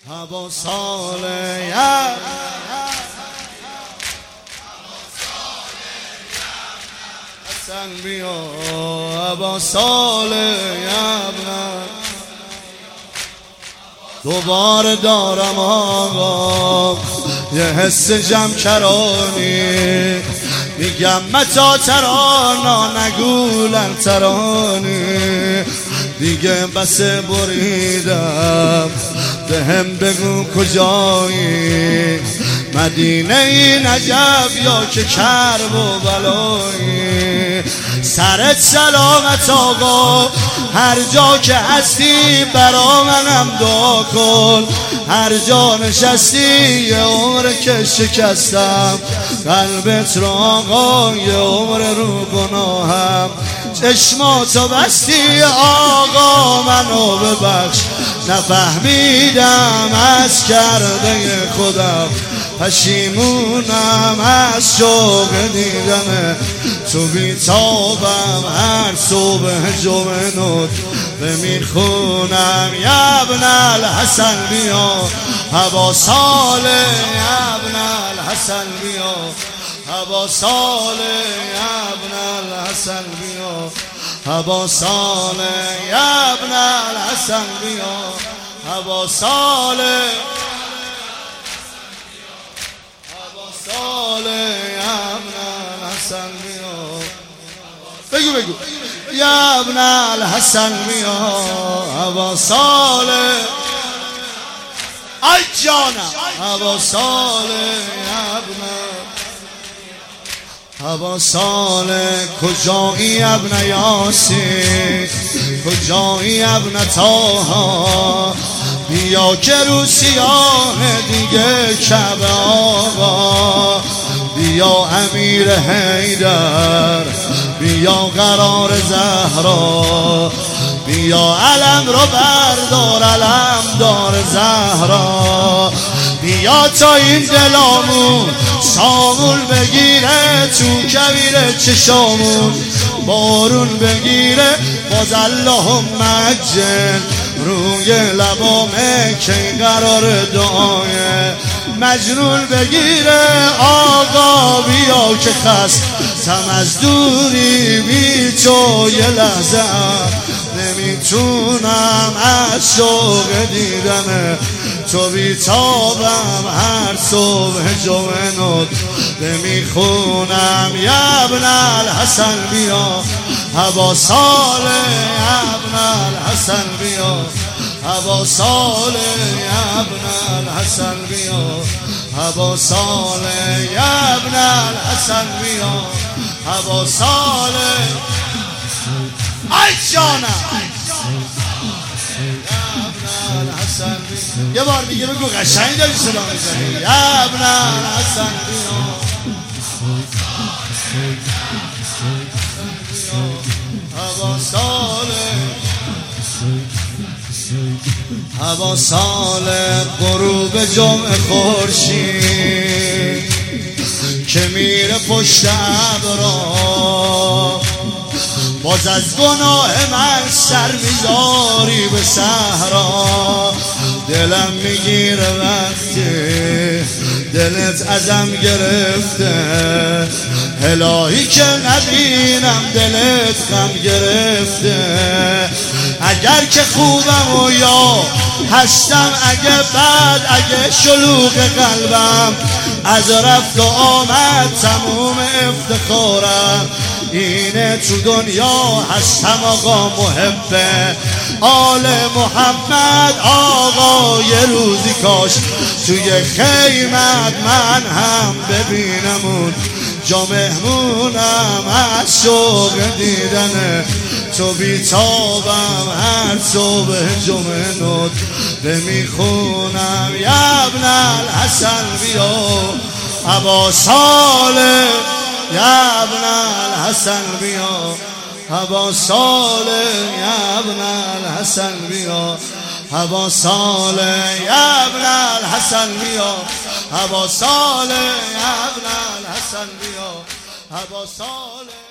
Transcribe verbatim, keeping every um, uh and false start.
هوا ساله یا حسن بیا هوا ساله یبنه دوباره دارم آقا یه حس جمع کرانی میگم متا ترانا نگولن ترانی دیگه بس بریدم به هم بگو کجایی مدینه نجف یا که کرب و بلایی سرت سلامت آقا هر جا که هستی برا منم دعا کن هر جا نشستی یه عمر که شکستم قلبت رو آقا یه عمر رو گناهم چشماتو بستی آقا منو ببخش نفهمیدم از کرده خودم پشیمونم از شوق دیدن تو بیتابم هر صبح جمعه نوت به میخونم یبن الحسن بیا هوا ساله یبن الحسن بیا هوا ساله یبن الحسن بیا هوا ساله یبن الحسن بیا هوا ساله ساله یبن الحسن بیا بگو بگو یبن الحسن بیا هوا ساله ای جانم هوا ساله یبن هوا ساله کجایی ابن یاسین کجایی ابن طاها بیا که رو سیاه دیگه کعبه آقا بیا امیر حیدر بیا قرار زهرا بیا علم رو بردار علم دار زهرا بیا تا این دلامون سامون بگیره تو کبیر چشامون بارون بگیره باز اللهم عجل روی لبامه که این قرار دعای مجنون بگیره آقا بیا که خستم از دوری بی تو یه لحظه نمیتونم از شوق دیدن تو بیتابم هر صبح جمعه نوت میخونم یبن الحسن بیا هوا ساله یبن الحسن بیا هوا ساله یبن الحسن بیا هوا ساله یبن الحسن بیا هوا ساله ای جانم یه بار دیگه بگو قشنگ داری صدا میزنی یبن الحسن بیا هوا ساله هوا ساله غروب جمعه خورشید که میره پشت ابرا باز از گناه من سر میذاری به صحرا دلم میگیره وقتی دلت ازم گرفته الهی که نبینم دلت غم گرفته اگر که خوبم و یا هستم اگه بعد اگه شلوغ قلبم از رفت و آمد تموم افتخارم اینه تو دنیا هستم آقا محبه آل محمد آقا یه روزی کاش توی خیمت من هم ببینمون جا مهمونم از شوق دیدن تو بیتابم هر صبح جمعه نوت به میخونم یبن الحسن بیا هوا ساله یبن الحسن بیا هوا ساله یبن الحسن بیا هوا ساله یبن الحسن بیا هوا ساله یبن الحسن بیا هوا ساله